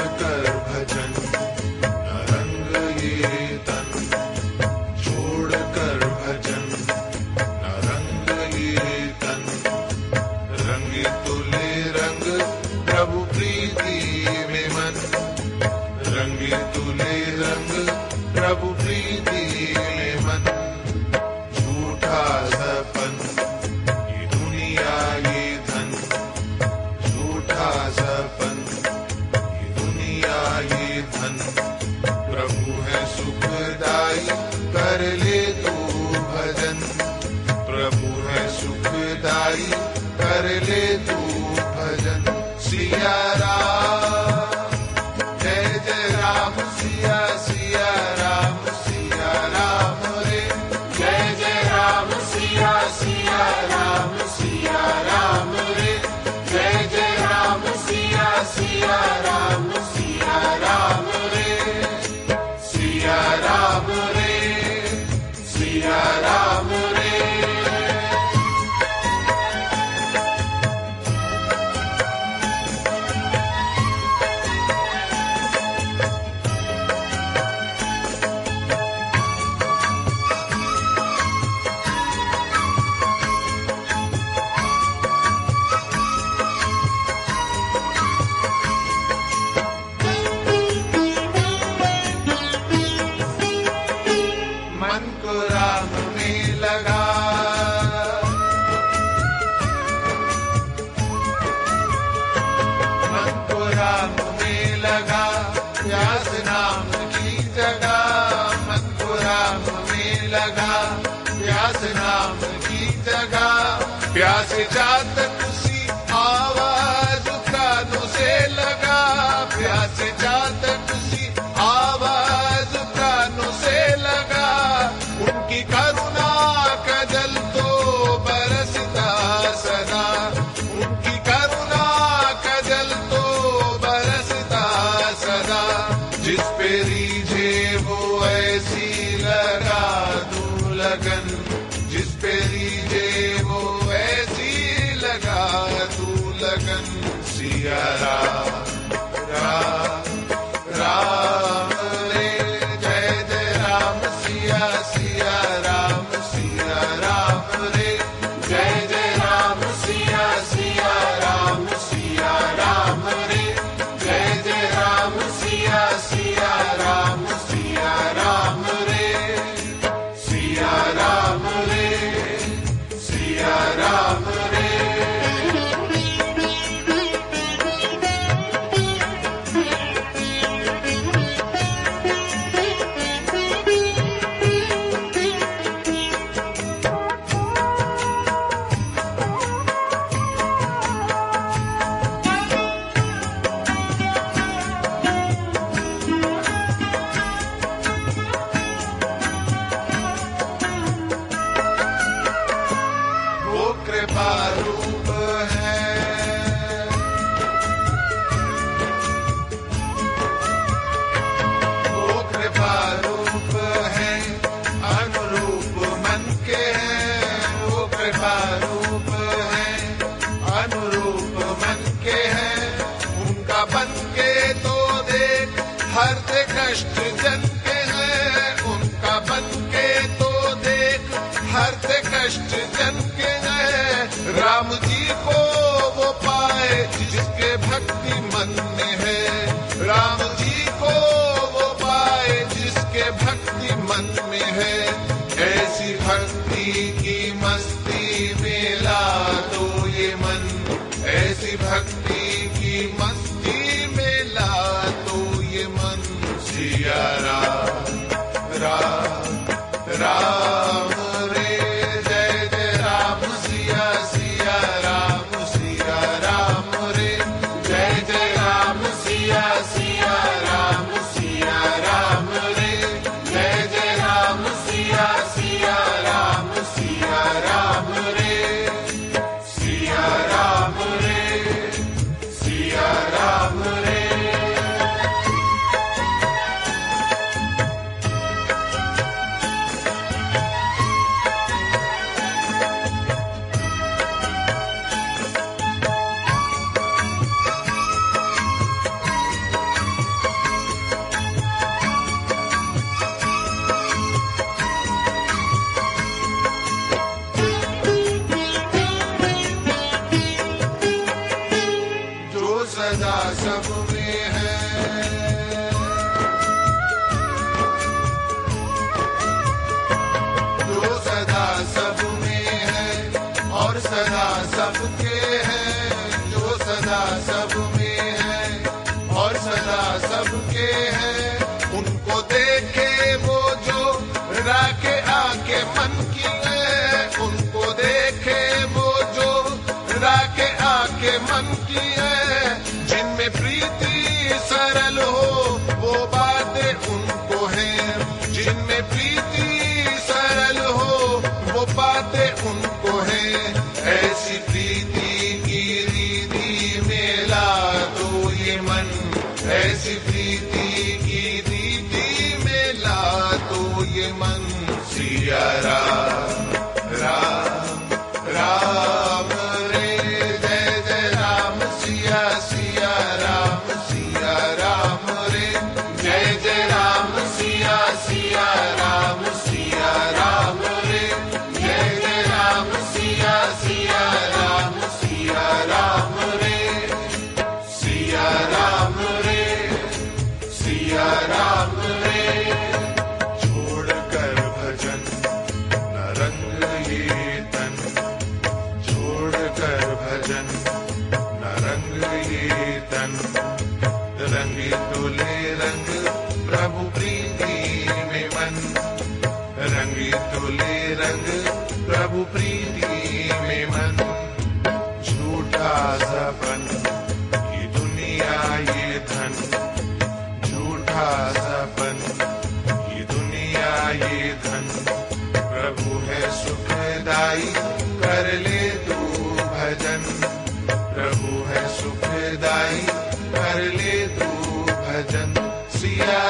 कर भजन न रंग ये तन, छोड़ कर भजन न रंग ये तन। रंगे तुले रंग प्रभु प्रीति में मन, रंगे तुले रंग प्रभु प्रीति में मन। झूठा सपन ये दुनिया ये धन, झूठा सपन ये दुनिया ये धन। प्रभु है सुखदाई कर ले तू भजन, प्रभु है सुखदाई कर ले तू भजन। सिया राम जय जय राम, सिया सिया राम, सिया राम रे जय जय राम। सिया सिया राम, सिया राम रे जय जय राम। सिया सिया राम, सिया राम रे, सिया राम रे, सिया राम रे। मन को राम में लगा, मन को राम में लगा, प्यास नाम की जगह। मन को राम में लगा, प्यास नाम की जगह। प्यास जातक उसी आवाज कानों से लगा, प्यास जातक उसी आवाज कानों से लगा। उनकी करुणा का जल तो बरसता सदा, उनकी करुणा का जल तो बरसता सदा। जिस पे रीझे वो ऐसी लगा तू लगन, जिस पे रीझे वो ऐसी लगा तू लगन। सिया राम राम राम रे जय जय राम। सिया सिया राम, सिया राम रे जय जय राम। सिया सिया राम, सिया राम रे जय जय राम। सिया सिया राम, सिया राम रे, सिया राम रे, सिया राम रे। वो कृपा रूप है, वो कृपा रूप है, अनुरूप मन के हैं। वो कृपा रूप है, अनुरूप मन के हैं। उनका बन के तो देख हर्ष कष्ट जन के हैं, उनका बन के तो देख हर्ष कष्ट जन के हैं। राम जी को वो पाए जिसके भक्ति मन में है, राम जी को वो पाए जिसके भक्ति मन में है। ऐसी भक्ति की मस्ती में ला दो ये मन, ऐसी भक्ति की मस्ती में ला दो ये मन। सिया राम ऐसी प्रीति की रीति में ला तो ये मन सिया राम राम राम रे। जय जय राम सिया सिया राम रे। जय जय राम सिया सिया राम रे। जय जय राम सिया सिया राम रे। सिया राम रे, सिया राम रे। छोड़कर भजन न रंग ये तन, छोड़कर भजन न रंग ये तन। रंगी तुले रंग प्रभु प्रीति में मन, रंगी तुले रंग प्रभु प्रीति में मन। झूठा सपन ये दुनिया ये धन, झूठा सपन ये दुनिया ये धन। प्रभु है सुखदाई कर ले तू भजन, प्रभु है सुखदाई कर ले तू भजन। सिया